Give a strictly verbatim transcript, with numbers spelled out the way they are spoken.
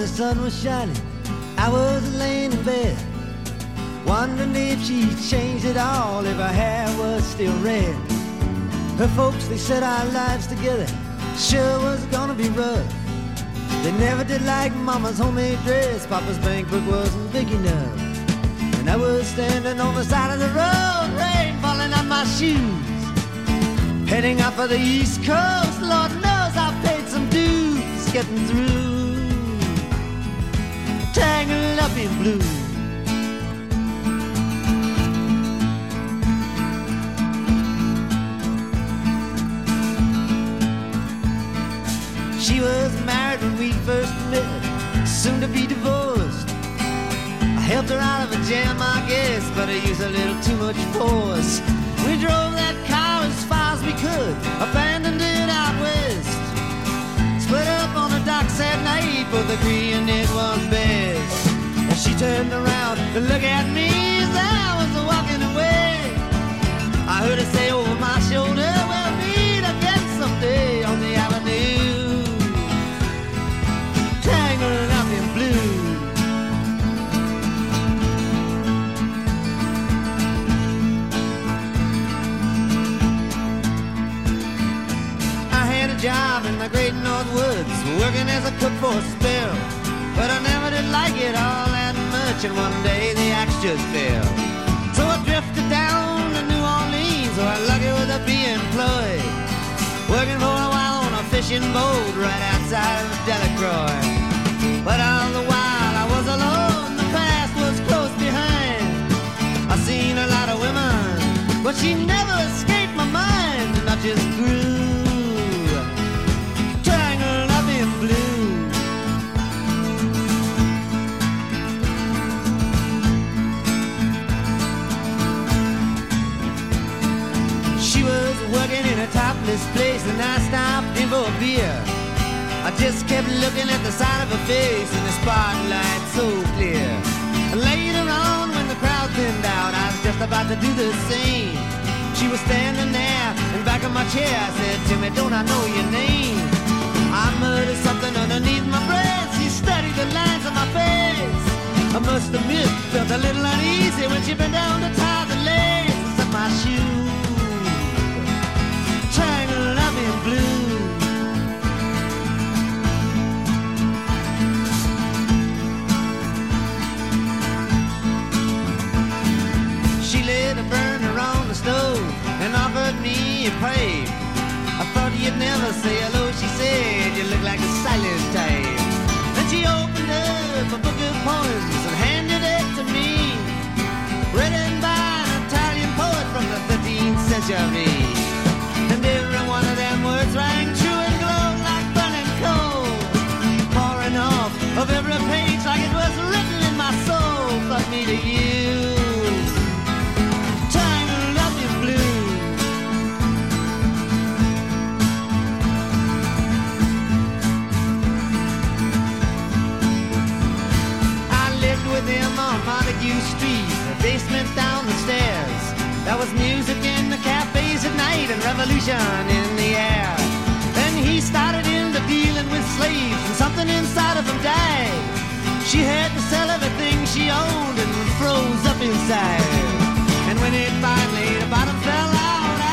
the sun was shining, I was laying in bed, wondering if she'd changed it all, if her hair was still red. Her folks, they said our lives together sure was gonna be rough. They never did like Mama's homemade dress, Papa's bank book wasn't big enough. And I was standing on the side of the road, rain falling on my shoes, heading up for the East Coast. Lord knows I paid some dues getting through, tangled up in blue. She was married when we first met, soon to be divorced. I helped her out of a jam, I guess, but I used a little too much force. We drove that car as far as we could, abandoned it out west. Split up on the docks at night, both agreeing it was best. And she turned around to look at me as I was walking away. I heard her say over my shoulder, we'll meet again someday on the avenue, tangled up in blue. I had a job in the great North Woods, working as a cook for a spell, but I never did like it all that much, and one day the axe just fell. So I drifted down to New Orleans, where I'm lucky with a be employed, working for a while on a fishing boat right outside of Delacroix. But all the while I was alone, the past was close behind. I seen a lot of women, but she never escaped my mind, and I just grew, tangled up in blue. She was working in a topless place, and I stopped in for a beer. I just kept looking at the side of her face in the spotlight so clear. And later on, when the crowd thinned out, I was just about to do the same. She was standing there in back of my chair. I said, Timmy, don't I know your name? I muttered something underneath my breath. She studied the lines on my face. I must admit, felt a little uneasy when she bent down to tie the laces of my shoe, tangled up in blue. She lit a burner on the stove and offered me a pipe. I thought you'd never say hello, she said, you look like a silent type. Then she opened up a book of poems and handed it to me, written by an Italian poet from the thirteenth century. And every one of them words rang true and glowed like burning coal, pouring off of every page like it was written in my soul. Fuck me to you, tangled up in blue. I lived with him on Montague Street, a basement down the stairs. There was music in the cafes at night and revolution in the air. Then he started into dealing with slaves, and something inside of him died. She had to sell everything she owned and froze up